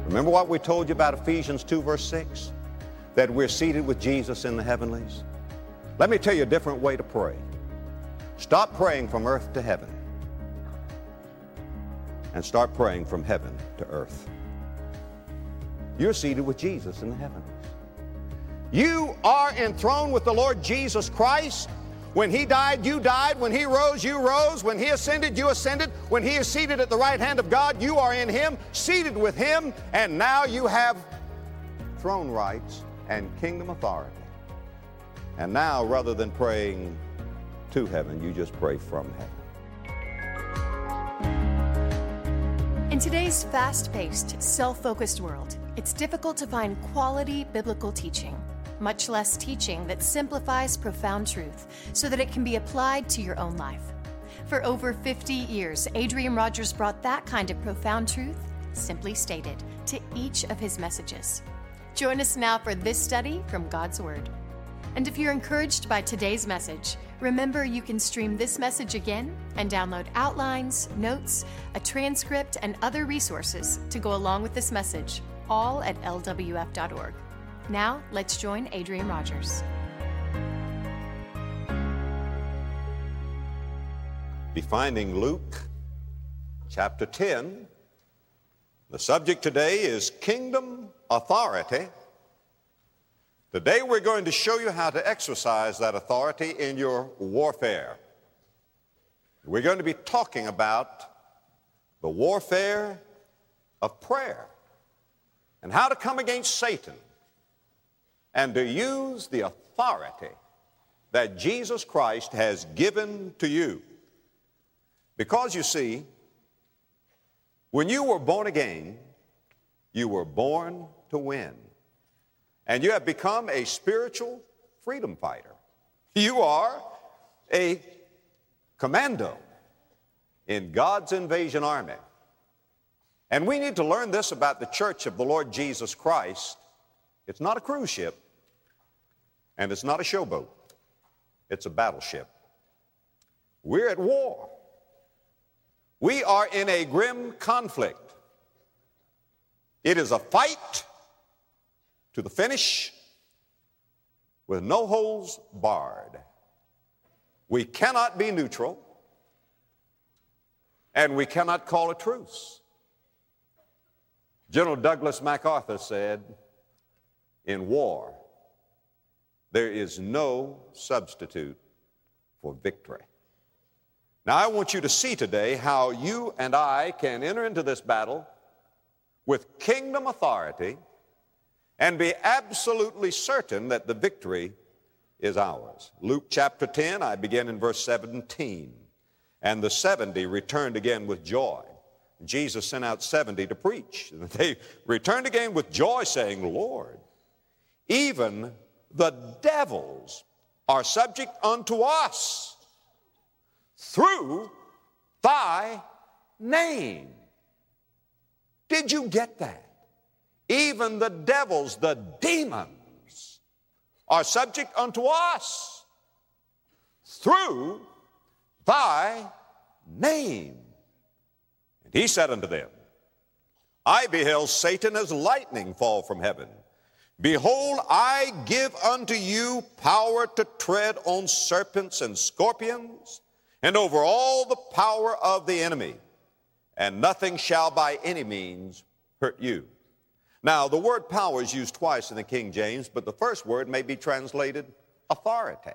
Remember what we told you about Ephesians 2, verse 6? That we're seated with Jesus in the heavenlies. Let me tell you a different way to pray. Stop praying from earth to heaven and start praying from heaven to earth. You're seated with Jesus in the heavens. You are enthroned with the Lord Jesus Christ. When He died, you died. When He rose, you rose. When He ascended, you ascended. When He is seated at the right hand of God, you are in Him, seated with Him, and now you have throne rights and kingdom authority. And now, rather than praying to heaven, you just pray from heaven. In today's fast-paced, self-focused world, it's difficult to find quality biblical teaching, much less teaching that simplifies profound truth so that it can be applied to your own life. For over 50 years, Adrian Rogers brought that kind of profound truth, simply stated, to each of his messages. Join us now for this study from God's Word. And if you're encouraged by today's message, remember you can stream this message again and download outlines, notes, a transcript, and other resources to go along with this message, all at lwf.org. Now, let's join Adrian Rogers. Be finding Luke chapter 10. The subject today is kingdom authority. Today we're going to show you how to exercise that authority in your warfare. We're going to be talking about the warfare of prayer and how to come against Satan and to use the authority that Jesus Christ has given to you. Because you see, when you were born again, you were born to win. And you have become a spiritual freedom fighter. You are a commando in God's invasion army. And we need to learn this about the church of the Lord Jesus Christ. It's not a cruise ship, and it's not a showboat. It's a battleship. We're at war. We are in a grim conflict. It is a fight to the finish with no holds barred. We cannot be neutral, and we cannot call a truce. General Douglas MacArthur said, in war, there is no substitute for victory. Now, I want you to see today how you and I can enter into this battle with kingdom authority and be absolutely certain that the victory is ours. Luke chapter 10, I begin in verse 17. And the 70 returned again with joy. Jesus sent out 70 to preach. They returned again with joy, saying, Lord, even the devils are subject unto us through thy name. Did you get that? Even the devils, the demons, are subject unto us through thy name. And he said unto them, I beheld Satan as lightning fall from heaven. Behold, I give unto you power to tread on serpents and scorpions, and over all the power of the enemy, and nothing shall by any means hurt you. Now, the word power is used twice in the King James, but the first word may be translated authority.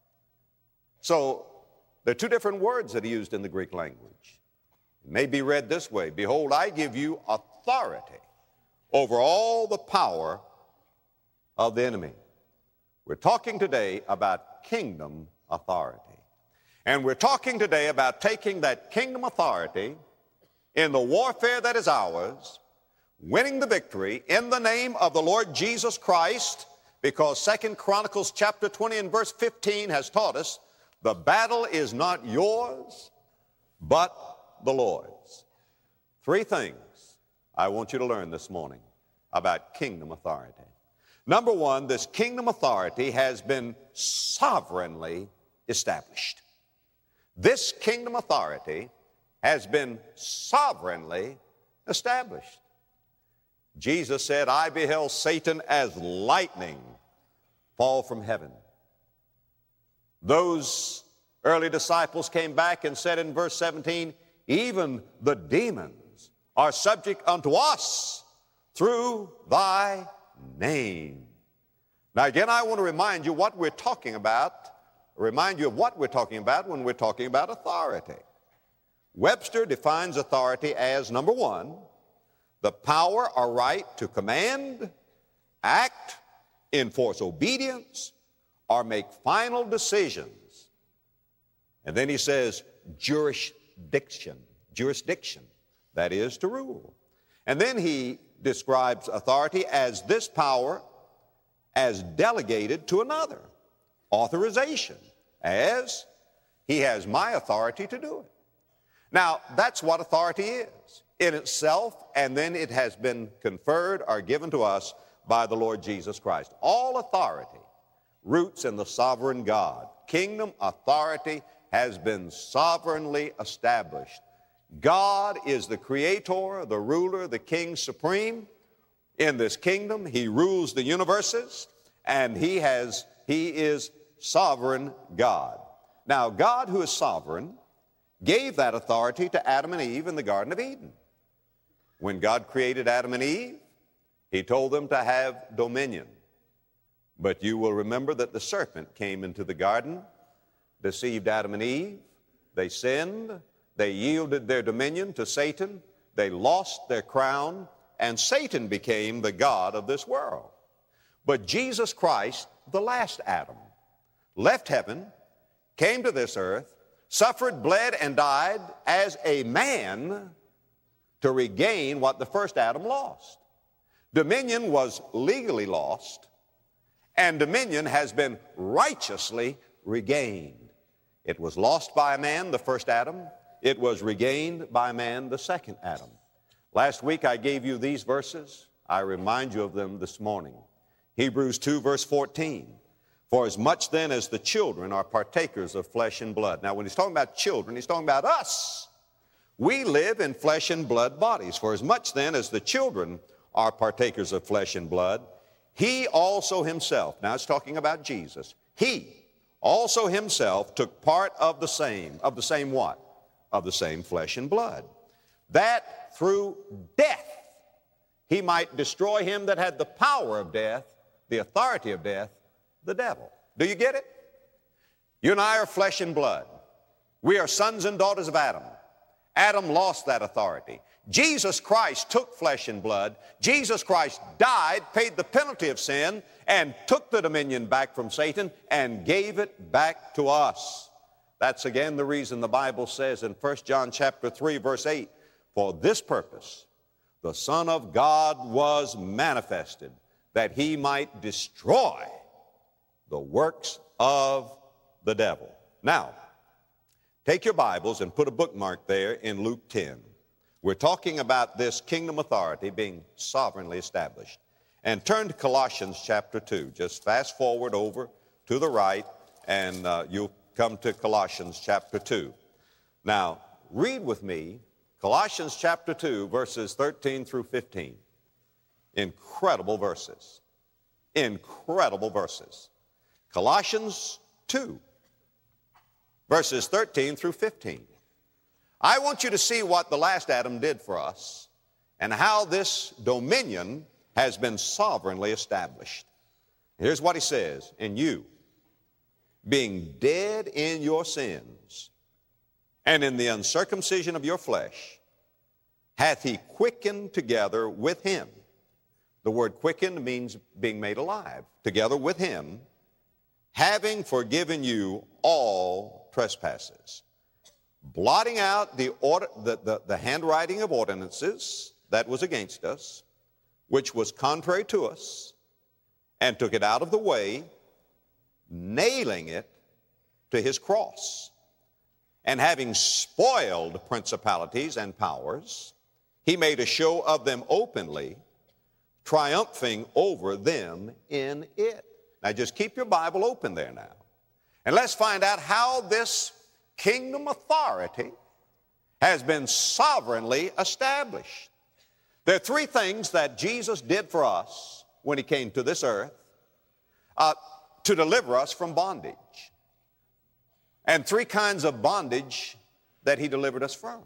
So, there are two different words that are used in the Greek language. It may be read this way, behold, I give you authority over all the power of the enemy. We're talking today about kingdom authority. And we're talking today about taking that kingdom authority in the warfare that is ours, winning the victory in the name of the Lord Jesus Christ, because 2 Chronicles chapter 20 and verse 15 has taught us the battle is not yours, but the Lord's. Three things I want you to learn this morning about kingdom authority. Number one, this kingdom authority has been sovereignly established. This kingdom authority has been sovereignly established. Jesus said, I beheld Satan as lightning fall from heaven. Those early disciples came back and said in verse 17, even the demons are subject unto us through thy name. Now again, I want to remind you of what we're talking about when we're talking about authority. Webster defines authority as, number one, the power or right to command, act, enforce obedience, or make final decisions. And then he says jurisdiction, that is to rule. And then he describes authority as this power as delegated to another, authorization, as he has my authority to do it. Now, that's what authority is in itself, and then it has been conferred or given to us by the Lord Jesus Christ. All authority roots in the sovereign God. Kingdom authority has been sovereignly established. God is the creator, the ruler, the king supreme in this kingdom. He rules the universes, and he is sovereign God. Now, God, who is sovereign, gave that authority to Adam and Eve in the Garden of Eden. When God created Adam and Eve, he told them to have dominion. But you will remember that the serpent came into the garden, deceived Adam and Eve. They sinned. They yielded their dominion to Satan. They lost their crown, and Satan became the god of this world. But Jesus Christ, the last Adam, left heaven, came to this earth, suffered, bled, and died as a man to regain what the first Adam lost. Dominion was legally lost, and dominion has been righteously regained. It was lost by a man, the first Adam. It was regained by man, the second Adam. Last week I gave you these verses. I remind you of them this morning. Hebrews 2, verse 14. For as much then as the children are partakers of flesh and blood. Now, when he's talking about children, he's talking about us. We live in flesh and blood bodies. For as much then as the children are partakers of flesh and blood, he also himself, now it's talking about Jesus, he also himself took part of the same what? Of the same flesh and blood, that through death he might destroy him that had the power of death, the authority of death, the devil. Do you get it? You and I are flesh and blood. We are sons and daughters of Adam. Adam lost that authority. Jesus Christ took flesh and blood. Jesus Christ died, paid the penalty of sin, and took the dominion back from Satan and gave it back to us. That's again the reason the Bible says in 1 John chapter 3, verse 8, for this purpose the Son of God was manifested, that he might destroy the works of the devil. Now, take your Bibles and put a bookmark there in Luke 10. We're talking about this kingdom authority being sovereignly established. And turn to Colossians chapter 2. Just fast forward over to the right, and you'll come to Colossians chapter 2. Now, read with me Colossians chapter 2, verses 13 through 15. Incredible verses. Incredible verses. Colossians 2, verses 13 through 15. I want you to see what the last Adam did for us and how this dominion has been sovereignly established. Here's what he says, and you, being dead in your sins and in the uncircumcision of your flesh, hath he quickened together with him. The word quickened means being made alive. Together with him, having forgiven you all trespasses, blotting out the handwriting of ordinances that was against us, which was contrary to us, and took it out of the way, nailing it to his cross. And having spoiled principalities and powers, he made a show of them openly, triumphing over them in it. Now just keep your Bible open there now. And let's find out how this kingdom authority has been sovereignly established. There are three things that Jesus did for us when he came to this earth to deliver us from bondage. And three kinds of bondage that he delivered us from.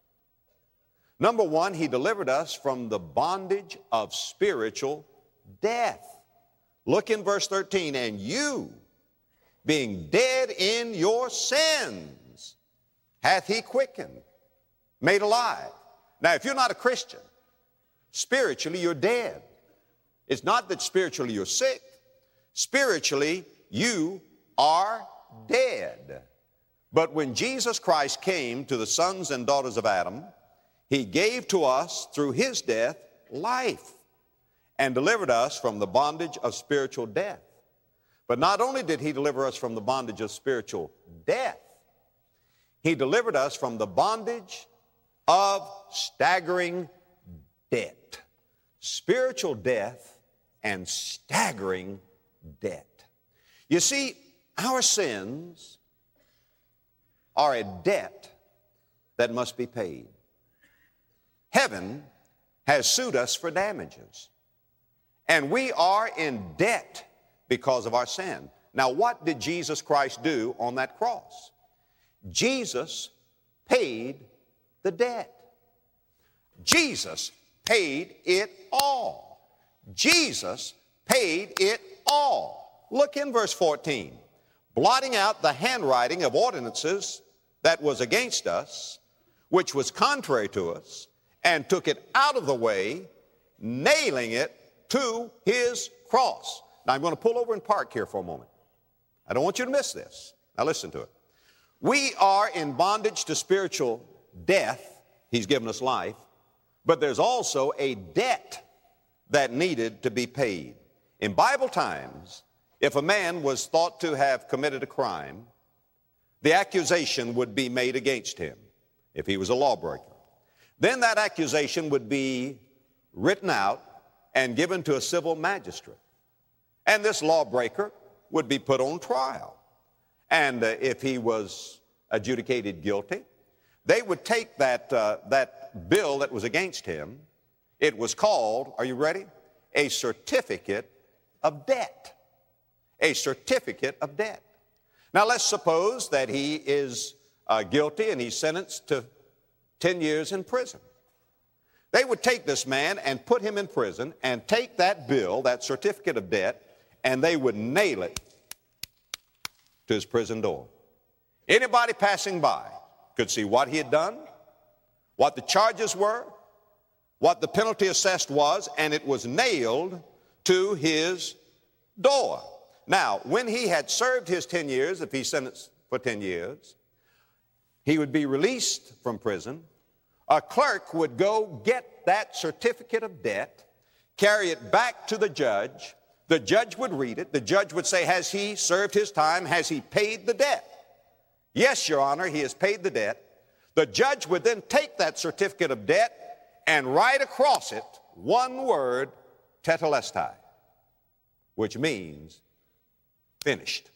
Number one, he delivered us from the bondage of spiritual death. Look in verse 13, and you, being dead in your sins, hath he quickened, made alive. Now, if you're not a Christian, spiritually you're dead. It's not that spiritually you're sick. Spiritually, you are dead. But when Jesus Christ came to the sons and daughters of Adam, he gave to us, through his death, life, and delivered us from the bondage of spiritual death. But not only did he deliver us from the bondage of spiritual death, he delivered us from the bondage of staggering debt. Spiritual death and staggering debt. You see, our sins are a debt that must be paid. Heaven has sued us for damages, and we are in debt because of our sin. Now, what did Jesus Christ do on that cross? Jesus paid the debt. Jesus paid it all. Jesus paid it all. Look in verse 14. Blotting out the handwriting of ordinances that was against us, which was contrary to us, and took it out of the way, nailing it to his cross. Now, I'm going to pull over and park here for a moment. I don't want you to miss this. Now, listen to it. We are in bondage to spiritual death. He's given us life. But there's also a debt that needed to be paid. In Bible times, if a man was thought to have committed a crime, the accusation would be made against him if he was a lawbreaker. Then that accusation would be written out and given to a civil magistrate. And this lawbreaker would be put on trial. And if he was adjudicated guilty, they would take that bill that was against him. It was called, are you ready? A certificate of debt. A certificate of debt. Now let's suppose that he is guilty and he's sentenced to 10 years in prison. They would take this man and put him in prison and take that bill, that certificate of debt, and they would nail it to his prison door. Anybody passing by could see what he had done, what the charges were, what the penalty assessed was, and it was nailed to his door. Now, when he had served his 10 years, if he's sentenced for 10 years, he would be released from prison. A clerk would go get that certificate of debt, carry it back to the judge. The judge would read it. The judge would say, has he served his time? Has he paid the debt? Yes, Your Honor, he has paid the debt. The judge would then take that certificate of debt and write across it one word, tetelestai, which means finished.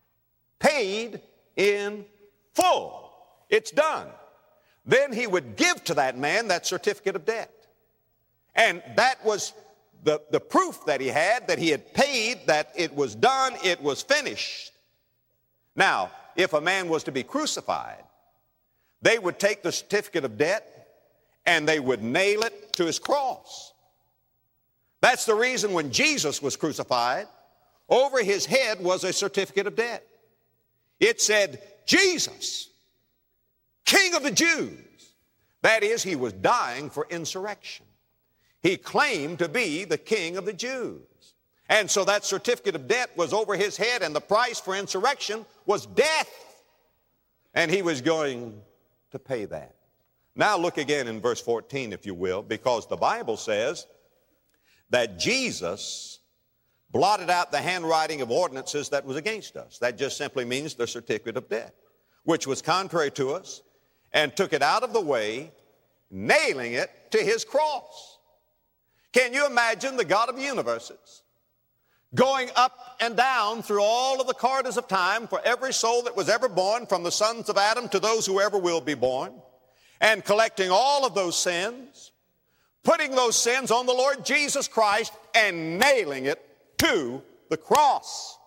Paid in full. It's done. Then he would give to that man that certificate of debt. And that was the proof that he had paid, that it was done, it was finished. Now, if a man was to be crucified, they would take the certificate of debt and they would nail it to his cross. That's the reason when Jesus was crucified, over his head was a certificate of debt. It said, Jesus, King of the Jews. That is, he was dying for insurrection. He claimed to be the King of the Jews. And so that certificate of debt was over his head, and the price for insurrection was death. And he was going to pay that. Now look again in verse 14, if you will, because the Bible says that Jesus blotted out the handwriting of ordinances that was against us. That just simply means the certificate of debt, which was contrary to us, and took it out of the way, nailing it to his cross. Can you imagine the God of the universes going up and down through all of the corridors of time for every soul that was ever born, from the sons of Adam to those who ever will be born, and collecting all of those sins, putting those sins on the Lord Jesus Christ and nailing it to the cross.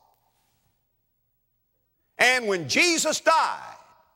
And when Jesus died,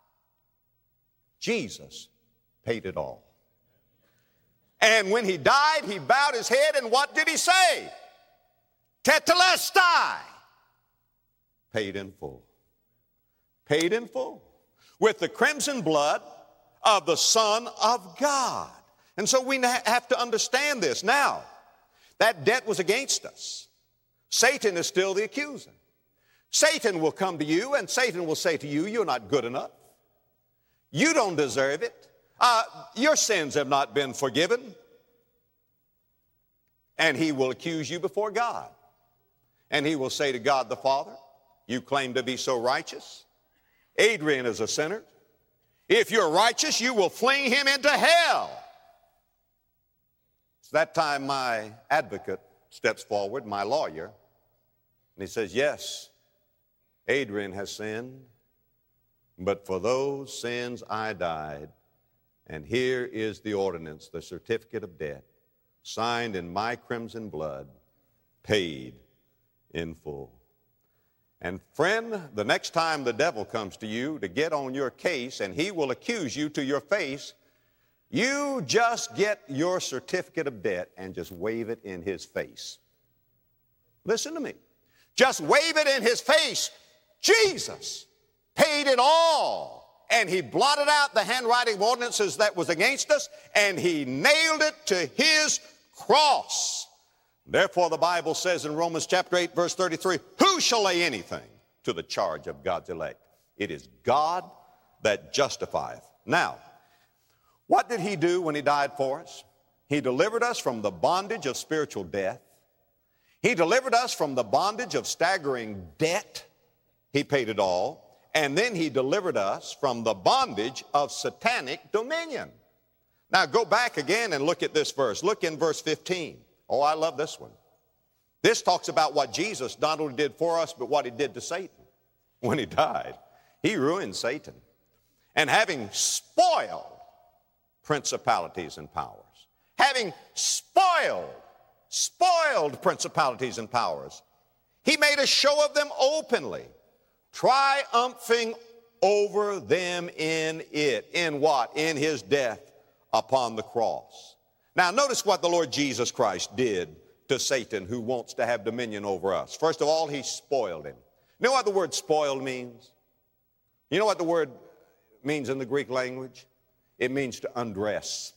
Jesus paid it all. And when he died, he bowed his head, and what did he say? Tetelestai. Paid in full. Paid in full. With the crimson blood of the Son of God. And so we have to understand this. Now, that debt was against us. Satan is still the accuser. Satan will come to you, and Satan will say to you, you're not good enough. You don't deserve it. Your sins have not been forgiven. And he will accuse you before God. And he will say to God the Father, you claim to be so righteous. Adrian is a sinner. If you're righteous, you will fling him into hell. It's that time my advocate steps forward, my lawyer, and he says, yes, Adrian has sinned, but for those sins I died, and here is the ordinance, the certificate of debt, signed in my crimson blood, paid in full. And friend, the next time the devil comes to you to get on your case and he will accuse you to your face, you just get your certificate of debt and just wave it in his face. Listen to me. Just wave it in his face. Jesus paid it all. And he blotted out the handwriting of ordinances that was against us, and he nailed it to his cross. Therefore, the Bible says in Romans chapter 8, verse 33, who shall lay anything to the charge of God's elect? It is God that justifieth. Now, what did he do when he died for us? He delivered us from the bondage of spiritual death. He delivered us from the bondage of staggering debt. He paid it all. And then he delivered us from the bondage of satanic dominion. Now go back again and look at this verse. Look in verse 15. Oh, I love this one. This talks about what Jesus not only did for us, but what he did to Satan when he died. He ruined Satan. And having spoiled principalities and powers, having spoiled principalities and powers, he made a show of them openly, triumphing over them in it. In what? In his death upon the cross. Now notice what the Lord Jesus Christ did to Satan, who wants to have dominion over us. First of all, he spoiled him. You know what the word spoiled means? You know what the word means in the Greek language? It means to undress.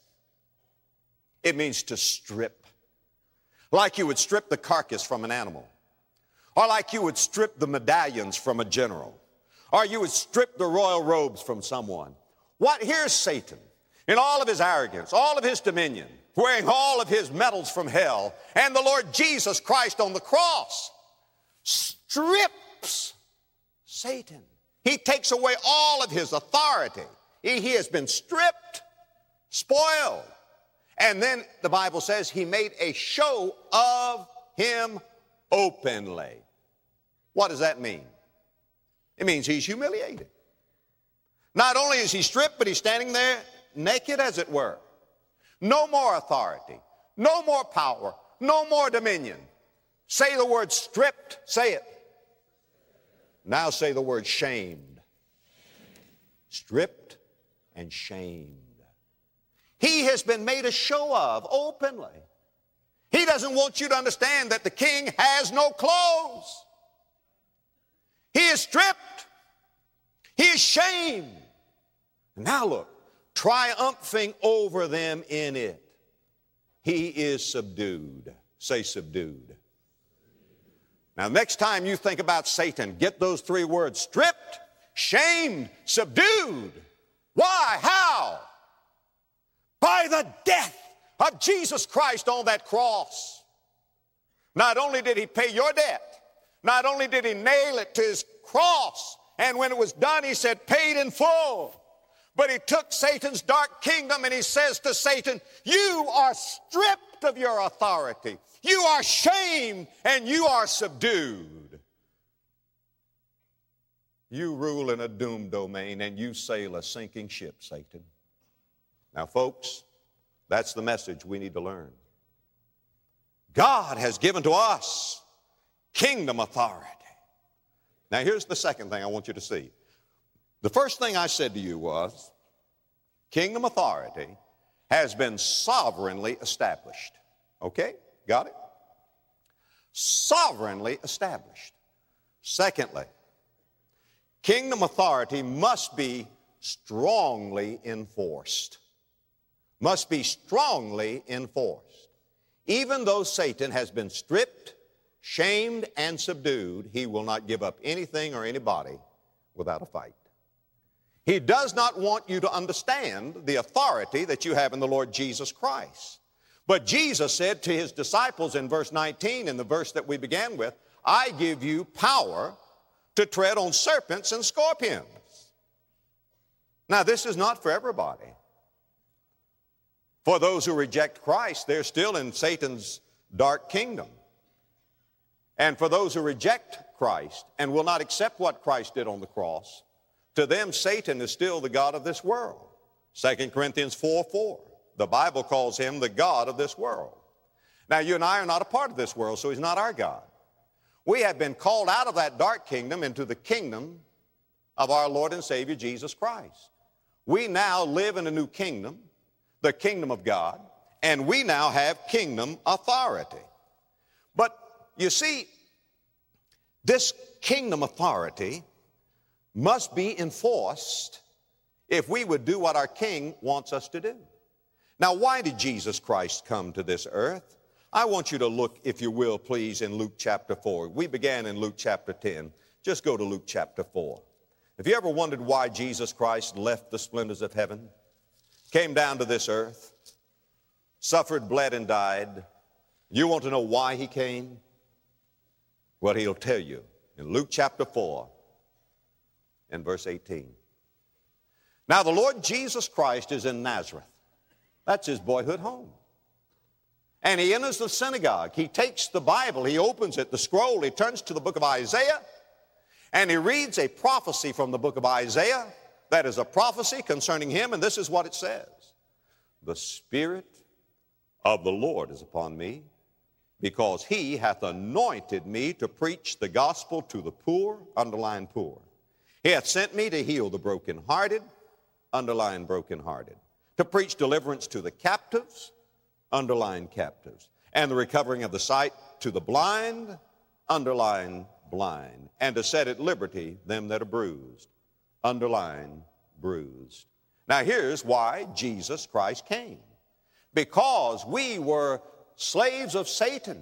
It means to strip. Like you would strip the carcass from an animal. Or like you would strip the medallions from a general. Or you would strip the royal robes from someone. Here's Satan in all of his arrogance, all of his dominion, wearing all of his medals from hell, and the Lord Jesus Christ on the cross strips Satan. He takes away all of his authority. He has been stripped, spoiled. And then the Bible says he made a show of him openly. What does that mean? It means he's humiliated. Not only is he stripped, but he's standing there naked, as it were. No more authority, no more power, no more dominion. Say the word stripped, say it. Now say the word shamed. Stripped and shamed. He has been made a show of openly. He doesn't want you to understand that the king has no clothes. He is stripped. He is shamed. Now look, triumphing over them in it. He is subdued. Say subdued. Now next time you think about Satan, get those three words: stripped, shamed, subdued. Why? How? By the death of Jesus Christ on that cross. Not only did he pay your debt, not only did he nail it to his cross, and when it was done, he said, paid in full. But he took Satan's dark kingdom and he says to Satan, you are stripped of your authority. You are shamed and you are subdued. You rule in a doomed domain and you sail a sinking ship, Satan. Now, folks, That's the message we need to learn. God has given to us kingdom authority. Now here's the second thing I want you to see. The first thing I said to you was, kingdom authority has been sovereignly established. Okay? Got it? Sovereignly established. Secondly, kingdom authority must be strongly enforced. Must be strongly enforced. Even though Satan has been stripped, shamed, and subdued, he will not give up anything or anybody without a fight. He does not want you to understand the authority that you have in the Lord Jesus Christ. But Jesus said to his disciples in verse 19, in the verse that we began with, I give you power to tread on serpents and scorpions. Now, this is not for everybody. For those who reject Christ, they're still in Satan's dark kingdom. And for those who reject Christ and will not accept what Christ did on the cross, to them Satan is still the god of this world. 2 Corinthians 4:4. The Bible calls him the god of this world. Now, you and I are not a part of this world, so he's not our God. We have been called out of that dark kingdom into the kingdom of our Lord and Savior Jesus Christ. We now live in a new kingdom, the kingdom of God, and we now have kingdom authority. But you see, this kingdom authority must be enforced if we would do what our King wants us to do. Now, why did Jesus Christ come to this earth? I want you to look, if you will, please, in Luke chapter 4. We began in Luke chapter 10. Just go to Luke chapter 4. Have you ever wondered why Jesus Christ left the splendors of heaven, came down to this earth, suffered, bled, and died? You want to know why he came? Well, he'll tell you in Luke chapter 4 and verse 18. Now, the Lord Jesus Christ is in Nazareth. That's his boyhood home. And he enters the synagogue. He takes the Bible, he opens it, the scroll, he turns to the book of Isaiah, and he reads a prophecy from the book of Isaiah that is a prophecy concerning him, and this is what it says. The Spirit of the Lord is upon me, because he hath anointed me to preach the gospel to the poor, underline poor. He hath sent me to heal the brokenhearted, underline brokenhearted, to preach deliverance to the captives, underline captives, and the recovering of the sight to the blind, underline blind, and to set at liberty them that are bruised, underline bruised. Now here's why Jesus Christ came. Because we were slaves of Satan.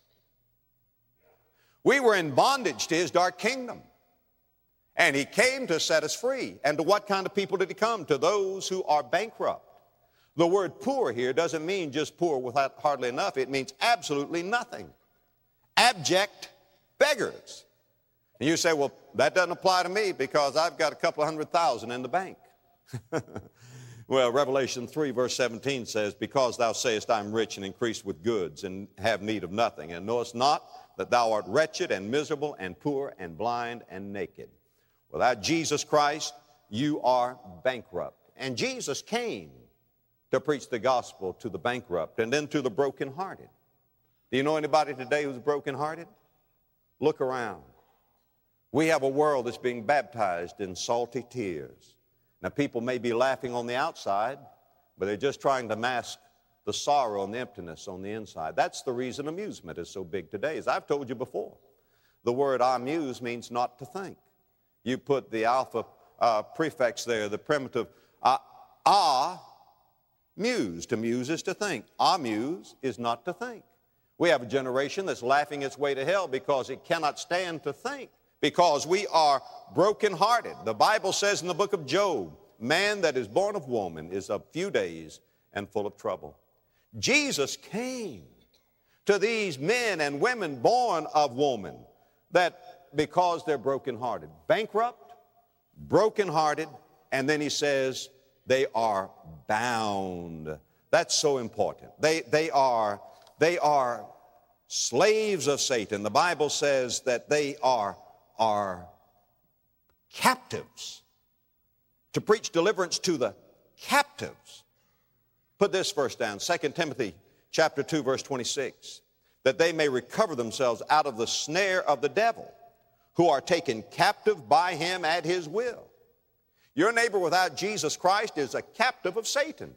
We were in bondage to his dark kingdom. And he came to set us free. And to what kind of people did he come? To those who are bankrupt. The word poor here doesn't mean just poor without hardly enough. It means absolutely nothing. Abject beggars. And you say, well, that doesn't apply to me because I've got a couple of $100,000 in the bank. Well, Revelation 3 verse 17 says, because thou sayest, I'm rich and increased with goods and have need of nothing, and knowest not that thou art wretched and miserable and poor and blind and naked. Without Jesus Christ, you are bankrupt. And Jesus came to preach the gospel to the bankrupt and then to the brokenhearted. Do you know anybody today who's brokenhearted? Look around. We have a world that's being baptized in salty tears. Now, people may be laughing on the outside, but they're just trying to mask the sorrow and the emptiness on the inside. That's the reason amusement is so big today. As I've told you before, the word amuse means not to think. You put the alpha prefix there, the primitive muse. To muse is to think. Amuse is not to think. We have a generation that's laughing its way to hell because it cannot stand to think, because we are brokenhearted. The Bible says in the book of Job, man that is born of woman is of few days and full of trouble. Jesus came to these men and women born of woman that because they're brokenhearted, bankrupt, brokenhearted, and then he says they are bound. That's so important. They are slaves of Satan. The Bible says that they are captives, to preach deliverance to the captives. Put this verse down, 2 Timothy chapter 2, verse 26. That they may recover themselves out of the snare of the devil, who are taken captive by him at his will. Your neighbor without Jesus Christ is a captive of Satan.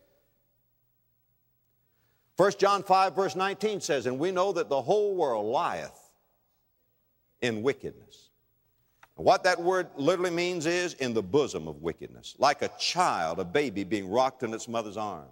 1 John 5, verse 19 says, and we know that the whole world lieth in wickedness. And what that word literally means is in the bosom of wickedness, like a child, a baby being rocked in its mother's arms.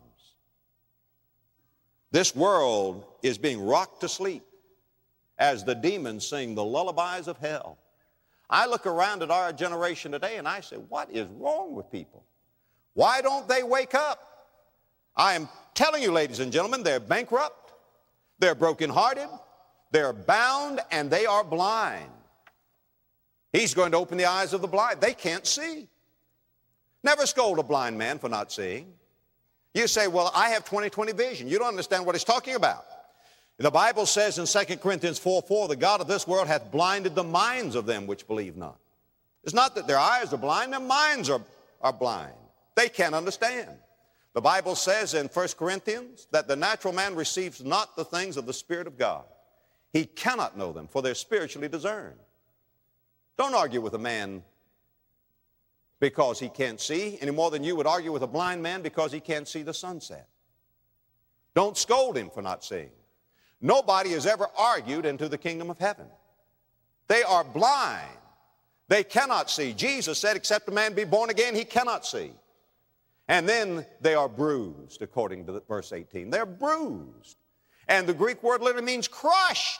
This world is being rocked to sleep as the demons sing the lullabies of hell. I look around at our generation today and I say, what is wrong with people? Why don't they wake up? I am telling you, ladies and gentlemen, they're bankrupt, they're brokenhearted, they're bound, and they are blind. He's going to open the eyes of the blind. They can't see. Never scold a blind man for not seeing. You say, well, I have 20/20 vision. You don't understand what he's talking about. The Bible says in 2 Corinthians 4:4, the God of this world hath blinded the minds of them which believe not. It's not that their eyes are blind, their minds are blind. They can't understand. The Bible says in 1 Corinthians that the natural man receives not the things of the Spirit of God. He cannot know them, for they're spiritually discerned. Don't argue with a man because he can't see, any more than you would argue with a blind man because he can't see the sunset. Don't scold him for not seeing. Nobody has ever argued into the kingdom of heaven. They are blind. They cannot see. Jesus said, except a man be born again, he cannot see. And then they are bruised, according to verse 18. They're bruised. And the Greek word literally means crushed.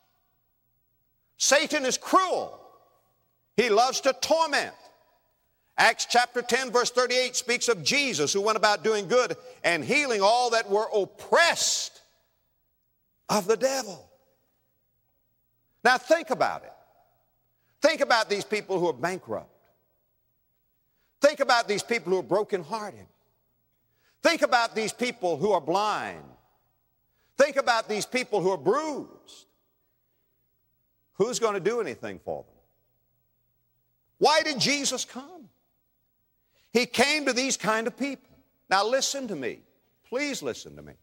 Satan is cruel. He loves to torment. Acts chapter 10, verse 38 speaks of Jesus who went about doing good and healing all that were oppressed of the devil. Now think about it. Think about these people who are bankrupt. Think about these people who are brokenhearted. Think about these people who are blind. Think about these people who are bruised. Who's going to do anything for them? Why did Jesus come? He came to these kind of people. Now listen to me. Please listen to me.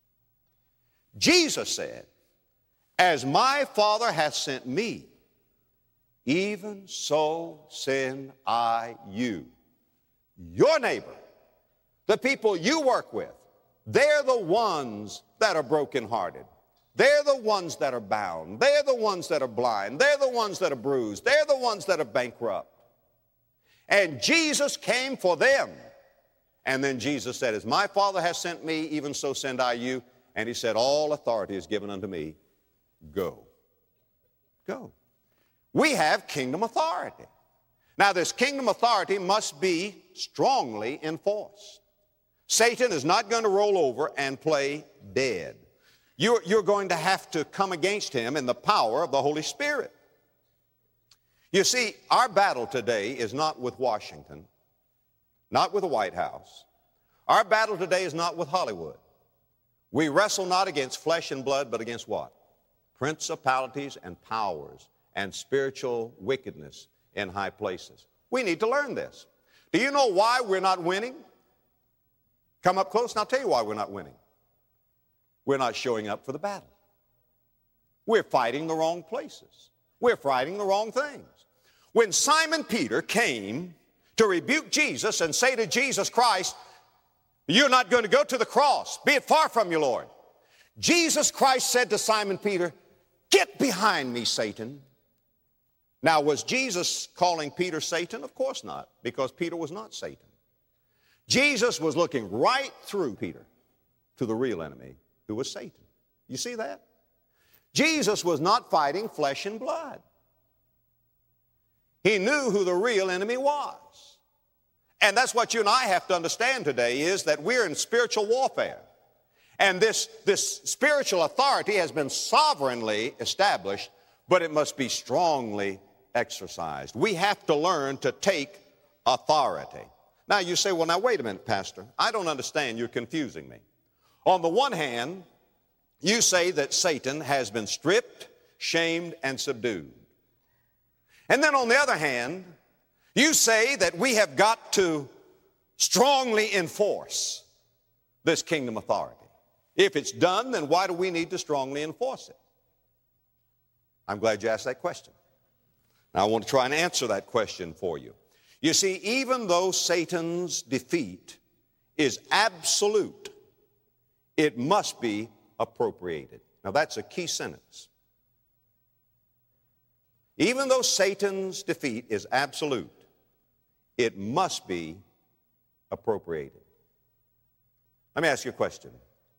Jesus said, as my Father hath sent me, even so send I you. Your neighbor, the people you work with, they're the ones that are brokenhearted. They're the ones that are bound. They're the ones that are blind. They're the ones that are bruised. They're the ones that are bankrupt. And Jesus came for them. And then Jesus said, as my Father has sent me, even so send I you. And he said, all authority is given unto me. Go. Go. We have kingdom authority. Now, this kingdom authority must be strongly enforced. Satan is not going to roll over and play dead. You're going to have to come against him in the power of the Holy Spirit. You see, our battle today is not with Washington, not with the White House. Our battle today is not with Hollywood. We wrestle not against flesh and blood, but against what? Principalities and powers and spiritual wickedness in high places. We need to learn this. Do you know why we're not winning? Come up close and I'll tell you why we're not winning. We're not showing up for the battle. We're fighting the wrong places. We're fighting the wrong things. When Simon Peter came to rebuke Jesus and say to Jesus Christ, you're not going to go to the cross. Be it far from you, Lord. Jesus Christ said to Simon Peter, get behind me, Satan. Now, was Jesus calling Peter Satan? Of course not, because Peter was not Satan. Jesus was looking right through Peter to the real enemy, who was Satan. You see that? Jesus was not fighting flesh and blood. He knew who the real enemy was. And that's what you and I have to understand today, is that we're in spiritual warfare. And this spiritual authority has been sovereignly established, but it must be strongly exercised. We have to learn to take authority. Now you say, well, now wait a minute, Pastor. I don't understand. You're confusing me. On the one hand, you say that Satan has been stripped, shamed, and subdued. And then on the other hand, you say that we have got to strongly enforce this kingdom authority? If it's done, then why do we need to strongly enforce it? I'm glad you asked that question. Now, I want to try and answer that question for you. You see, even though Satan's defeat is absolute, it must be appropriated. Now, that's a key sentence. Even though Satan's defeat is absolute, it must be appropriated. Let me ask you a question.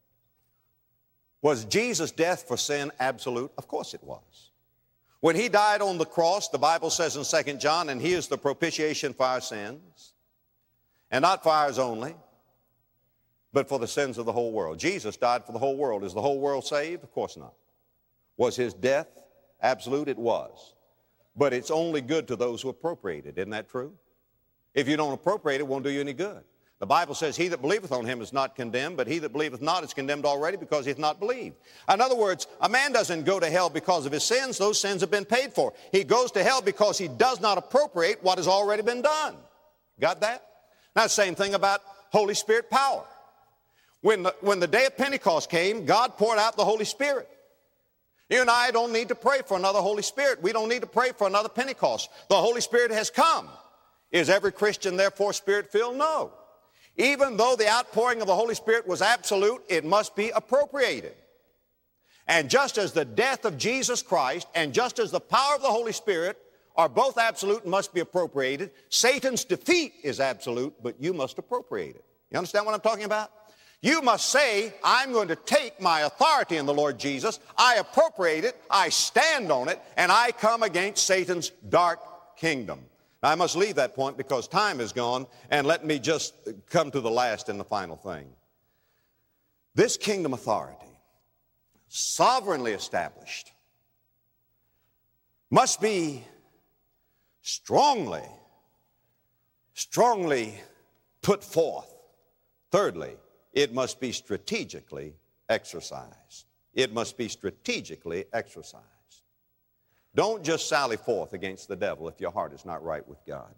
Was Jesus' death for sin absolute? Of course it was. When he died on the cross, the Bible says in 2 John, and he is the propitiation for our sins, and not for ours only, but for the sins of the whole world. Jesus died for the whole world. Is the whole world saved? Of course not. Was his death absolute? It was. But it's only good to those who appropriate it. Isn't that true? If you don't appropriate it, it won't do you any good. The Bible says, he that believeth on him is not condemned, but he that believeth not is condemned already because he hath not believed. In other words, a man doesn't go to hell because of his sins. Those sins have been paid for. He goes to hell because he does not appropriate what has already been done. Got that? Now, same thing about Holy Spirit power. When the day of Pentecost came, God poured out the Holy Spirit. You and I don't need to pray for another Holy Spirit. We don't need to pray for another Pentecost. The Holy Spirit has come. Is every Christian therefore Spirit-filled? No. Even though the outpouring of the Holy Spirit was absolute, it must be appropriated. And just as the death of Jesus Christ and just as the power of the Holy Spirit are both absolute and must be appropriated, Satan's defeat is absolute, but you must appropriate it. You understand what I'm talking about? You must say, I'm going to take my authority in the Lord Jesus, I appropriate it, I stand on it, and I come against Satan's dark kingdom. Now, I must leave that point because time is gone, and let me just come to the last and the final thing. This kingdom authority, sovereignly established, must be strongly put forth. Thirdly, it must be strategically exercised. It must be strategically exercised. Don't just sally forth against the devil if your heart is not right with God.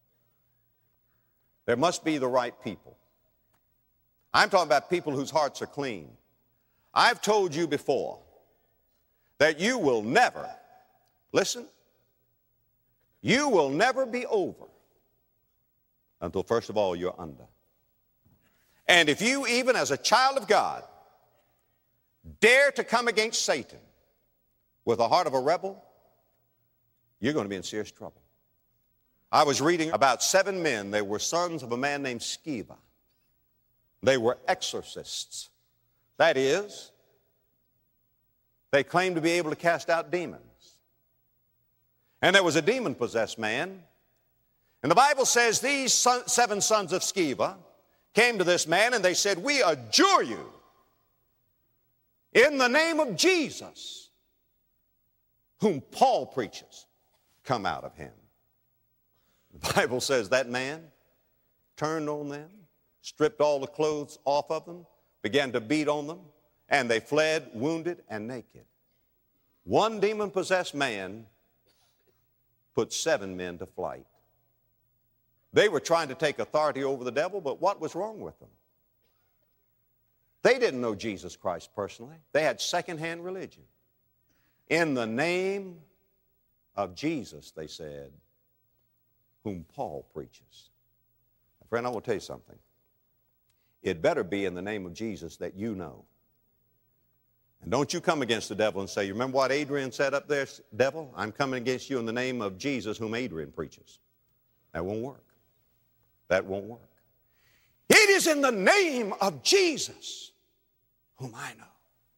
There must be the right people. I'm talking about people whose hearts are clean. I've told you before that you will never, listen, you will never be over until first of all you're under. And if you, even as a child of God, dare to come against Satan with the heart of a rebel, you're going to be in serious trouble. I was reading about 7 men. They were sons of a man named Sceva. They were exorcists. That is, they claimed to be able to cast out demons. And there was a demon-possessed man. And the Bible says these 7 sons of Sceva came to this man and they said, we adjure you in the name of Jesus, whom Paul preaches, come out of him. The Bible says that man turned on them, stripped all the clothes off of them, began to beat on them, and they fled wounded and naked. One demon-possessed man put 7 men to flight. They were trying to take authority over the devil, but what was wrong with them? They didn't know Jesus Christ personally. They had secondhand religion. In the name of Jesus, they said, whom Paul preaches. Friend, I will tell you something. It better be in the name of Jesus that you know. And don't you come against the devil and say, you remember what Adrian said up there, devil? I'm coming against you in the name of Jesus, whom Adrian preaches. That won't work. That won't work. It is in the name of Jesus, whom I know.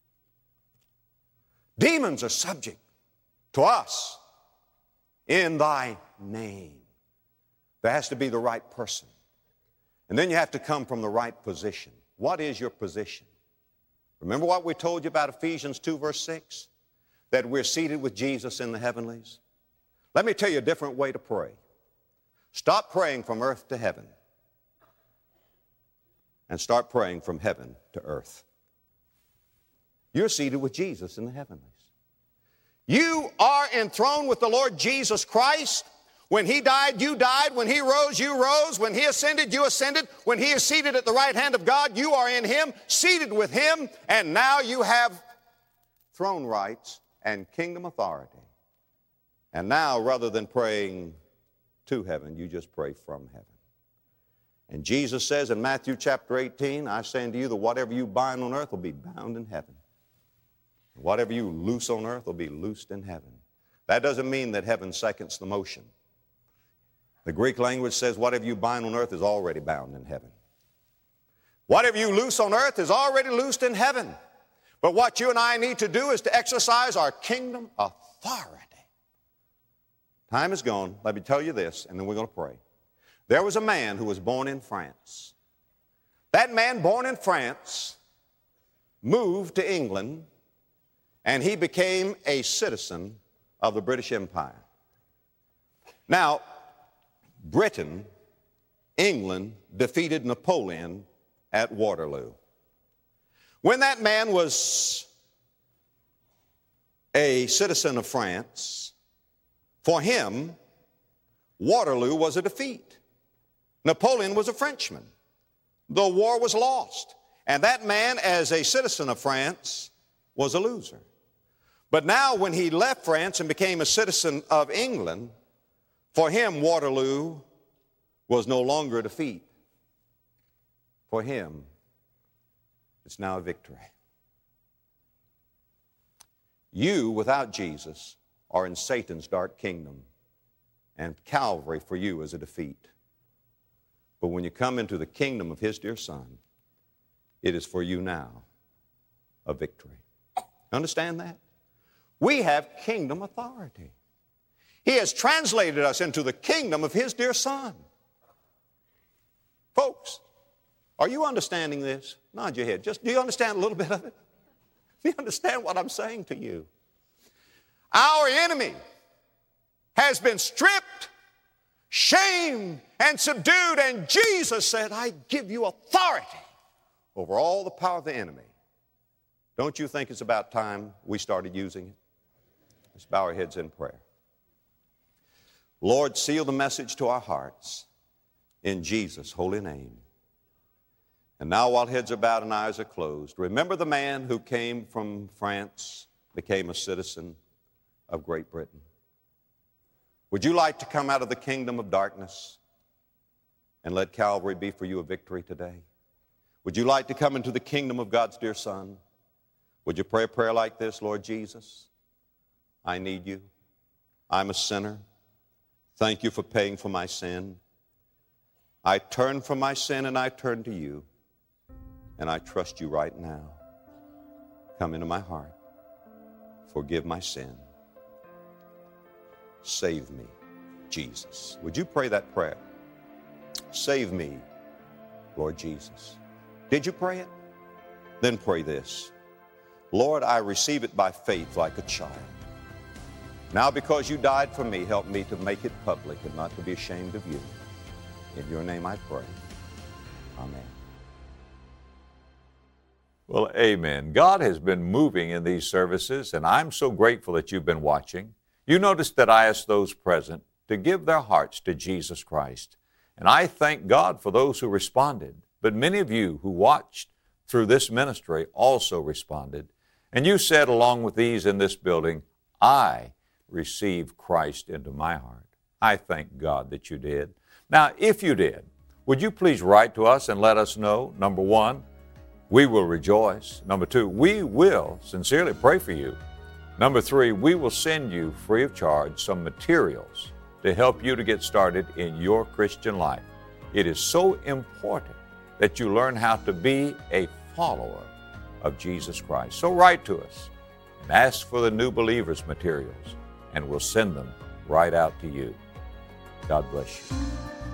Demons are subject to us in thy name. There has to be the right person. And then you have to come from the right position. What is your position? Remember what we told you about Ephesians 2, verse 6? That we're seated with Jesus in the heavenlies? Let me tell you a different way to pray. Stop praying from earth to heaven and start praying from heaven to earth. You're seated with Jesus in the heavenlies. You are enthroned with the Lord Jesus Christ. When He died, you died. When He rose, you rose. When He ascended, you ascended. When He is seated at the right hand of God, you are in Him, seated with Him, and now you have throne rights and kingdom authority. And now, rather than praying to heaven, you just pray from heaven. And Jesus says in Matthew chapter 18, I say unto you that whatever you bind on earth will be bound in heaven. Whatever you loose on earth will be loosed in heaven. That doesn't mean that heaven seconds the motion. The Greek language says whatever you bind on earth is already bound in heaven. Whatever you loose on earth is already loosed in heaven. But what you and I need to do is to exercise our kingdom authority. Time is gone. Let me tell you this, and then we're going to pray. There was a man who was born in France. That man born in France moved to England, and he became a citizen of the British Empire. Now, Britain, England, defeated Napoleon at Waterloo. When that man was a citizen of France, for him, Waterloo was a defeat. Napoleon was a Frenchman. The war was lost. And that man, as a citizen of France, was a loser. But now when he left France and became a citizen of England, for him, Waterloo was no longer a defeat. For him, it's now a victory. You, without Jesus, are in Satan's dark kingdom, and Calvary for you is a defeat. But when you come into the kingdom of His dear Son, it is for you now a victory. Understand that? We have kingdom authority. He has translated us into the kingdom of His dear Son. Folks, are you understanding this? Nod your head. Do you understand a little bit of it? Do you understand what I'm saying to you? Our enemy has been stripped, shamed, and subdued, and Jesus said, I give you authority over all the power of the enemy. Don't you think it's about time we started using it? Let's bow our heads in prayer. Lord, seal the message to our hearts in Jesus' holy name. And now, while heads are bowed and eyes are closed, remember the man who came from France, became a citizen of Great Britain. Would you like to come out of the kingdom of darkness and let Calvary be for you a victory today? Would you like to come into the kingdom of God's dear Son? Would you pray a prayer like this? Lord Jesus, I need you. I'm a sinner. Thank you for paying for my sin. I turn from my sin and I turn to you. And I trust you right now. Come into my heart. Forgive my sin. Save me, Jesus. Would you pray that prayer? Save me, Lord Jesus. Did you pray it? Then pray this. Lord, I receive it by faith like a child. Now, because you died for me, help me to make it public and not to be ashamed of you. In your name I pray. Amen. Well, amen. God has been moving in these services, and I'm so grateful that you've been watching. You noticed that I asked those present to give their hearts to Jesus Christ. And I thank God for those who responded. But many of you who watched through this ministry also responded. And you said, along with these in this building, I receive Christ into my heart. I thank God that you did. Now, if you did, would you please write to us and let us know? Number one, we will rejoice. Number two, we will sincerely pray for you. Number three, we will send you free of charge some materials to help you to get started in your Christian life. It is so important that you learn how to be a follower of Jesus Christ. So write to us and ask for the New Believers materials, and we'll send them right out to you. God bless you.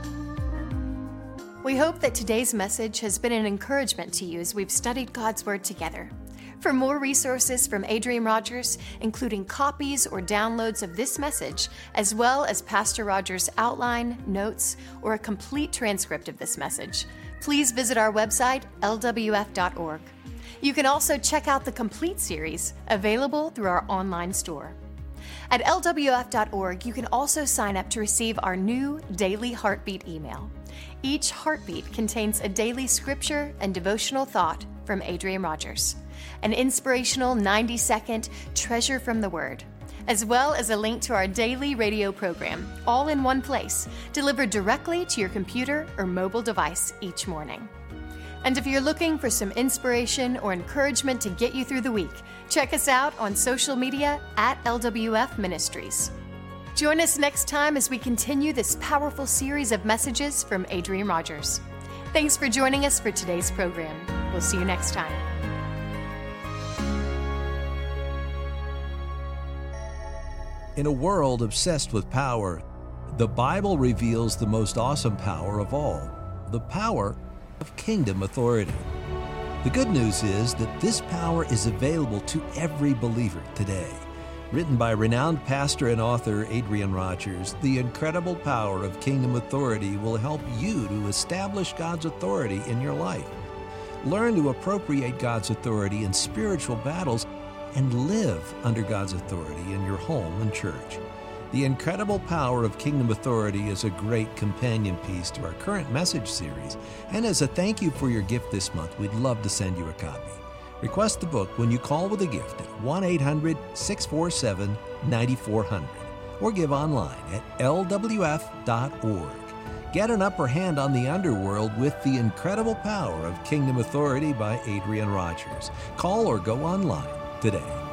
We hope that today's message has been an encouragement to you as we've studied God's Word together. For more resources from Adrian Rogers, including copies or downloads of this message, as well as Pastor Rogers' outline, notes, or a complete transcript of this message, please visit our website, lwf.org. You can also check out the complete series available through our online store. At lwf.org, you can also sign up to receive our new Daily Heartbeat email. Each heartbeat contains a daily scripture and devotional thought from Adrian Rogers, an inspirational 90-second treasure from the Word, as well as a link to our daily radio program, all in one place, delivered directly to your computer or mobile device each morning. And if you're looking for some inspiration or encouragement to get you through the week, check us out on social media at LWF Ministries. Join us next time as we continue this powerful series of messages from Adrian Rogers. Thanks for joining us for today's program. We'll see you next time. In a world obsessed with power, the Bible reveals the most awesome power of all, the power of kingdom authority. The good news is that this power is available to every believer today. Written by renowned pastor and author Adrian Rogers, The Incredible Power of Kingdom Authority will help you to establish God's authority in your life. Learn to appropriate God's authority in spiritual battles and live under God's authority in your home and church. The Incredible Power of Kingdom Authority is a great companion piece to our current message series, and as a thank you for your gift this month, we'd love to send you a copy. Request the book when you call with a gift at 1-800-647-9400 or give online at lwf.org. Get an upper hand on the underworld with The Incredible Power of Kingdom Authority by Adrian Rogers. Call or go online today.